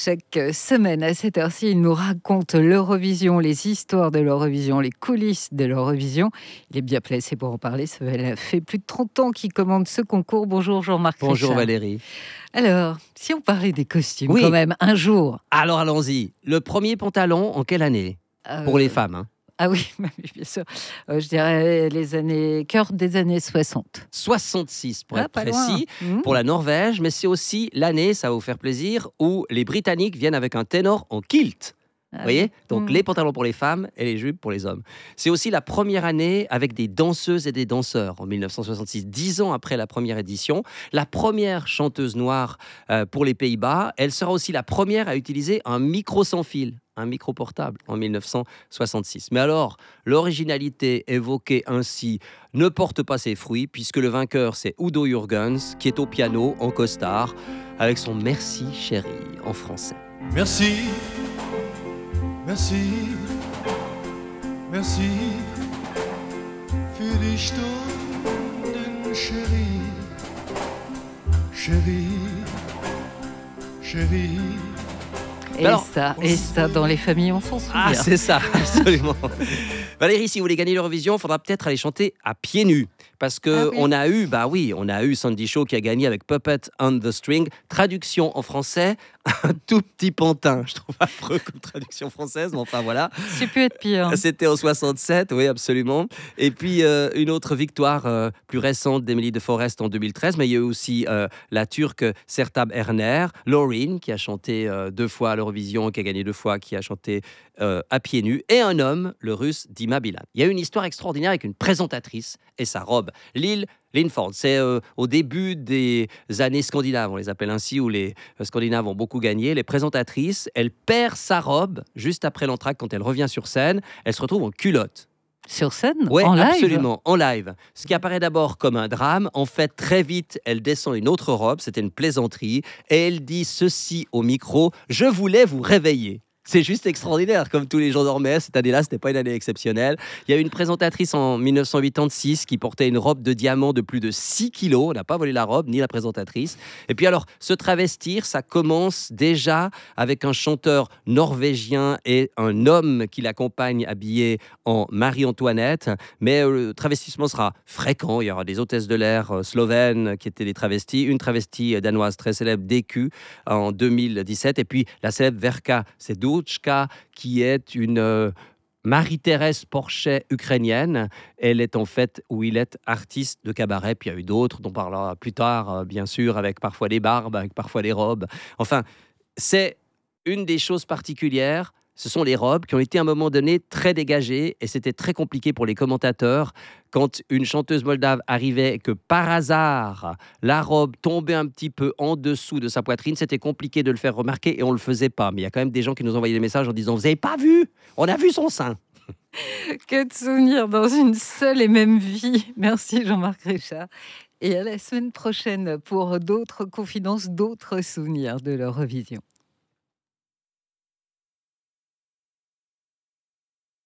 Chaque semaine, à cette heure-ci, il nous raconte l'Eurovision, les histoires de l'Eurovision, les coulisses de l'Eurovision. Il est bien placé pour en parler. Ça fait plus de 30 ans qu'il commande ce concours. Bonjour Jean-Marc Bonjour Richard. Valérie. Alors, si on parlait des costumes Oui. quand même, un jour. Alors allons-y. Le premier pantalon, en quelle année Pour les femmes, hein. Ah oui, bien sûr. Je dirais cœur des années 60. 66 pour être Pas loin. précis, pour la Norvège, mais c'est aussi l'année, ça va vous faire plaisir, où les Britanniques viennent avec un ténor en kilt. Vous voyez ? Donc les pantalons pour les femmes et les jupes pour les hommes. C'est aussi la première année avec des danseuses et des danseurs en 1966, 10 ans après la première édition. La première chanteuse noire pour les Pays-Bas. Elle sera aussi la première à utiliser un micro sans fil, un micro portable en 1966. Mais alors, l'originalité évoquée ainsi ne porte pas ses fruits puisque le vainqueur c'est Udo Jürgens qui est au piano en costard avec son Merci chérie en français. Merci, merci, merci für die Stunden, chérie, chérie, chérie. Et Alors, ça, dans les familles, on s'en souvient. Ah, c'est ça, absolument. Valérie, si vous voulez gagner l'Eurovision, il faudra peut-être aller chanter à pieds nus. Parce qu'on a eu Sandy Shaw qui a gagné avec Puppet on the String. Traduction en français, un tout petit pantin. Je trouve affreux comme traduction française, mais enfin voilà. C'est pu être pire. C'était en 67, oui, absolument. Et puis une autre victoire plus récente d'Emily de Forest en 2013, mais il y a eu aussi la Turque Sertab Erener, Loreen qui a chanté 2 fois à l'Eurovision, qui a gagné 2 fois, qui a chanté à pieds nus, et un homme, le russe Dima Bilan. Il y a eu une histoire extraordinaire avec une présentatrice et sa robe. Lil Lindford, c'est au début des années scandinaves, on les appelle ainsi, où les Scandinaves ont beaucoup gagné. Les présentatrices, elle perd sa robe juste après l'entracte quand elle revient sur scène. Elle se retrouve en culotte. Sur scène, Oui, en live. absolument, en live. Ce qui apparaît d'abord comme un drame, en fait, très vite, elle descend une autre robe, c'était une plaisanterie, et elle dit ceci au micro, « Je voulais vous réveiller ». C'est juste extraordinaire, comme tous les jours dormaient. Cette année-là, ce n'était pas une année exceptionnelle. Il y a eu une présentatrice en 1986 qui portait une robe de diamant de plus de 6 kilos. On n'a pas volé la robe, ni la présentatrice. Et puis alors, se travestir, ça commence déjà avec un chanteur norvégien et un homme qui l'accompagne habillé en Marie-Antoinette. Mais le travestissement sera fréquent. Il y aura des hôtesses de l'air slovènes qui étaient des travestis. Une travestie danoise très célèbre, DQ, en 2017. Et puis la célèbre Verka, c'est qui est une Marie-Thérèse Porchet ukrainienne. Elle est en fait, ou il est, artiste de cabaret. Puis il y a eu d'autres dont on parlera plus tard, bien sûr, avec parfois des barbes, avec parfois des robes. Enfin, c'est une des choses particulières. Ce sont les robes qui ont été à un moment donné très dégagées et c'était très compliqué pour les commentateurs quand une chanteuse moldave arrivait et que par hasard la robe tombait un petit peu en dessous de sa poitrine. C'était compliqué de le faire remarquer et on ne le faisait pas. Mais il y a quand même des gens qui nous envoyaient des messages en disant « Vous n'avez pas vu ? On a vu son sein !» Que de souvenirs dans une seule et même vie. Merci Jean-Marc Richard. Et à la semaine prochaine pour d'autres confidences, d'autres souvenirs de l'Eurovision.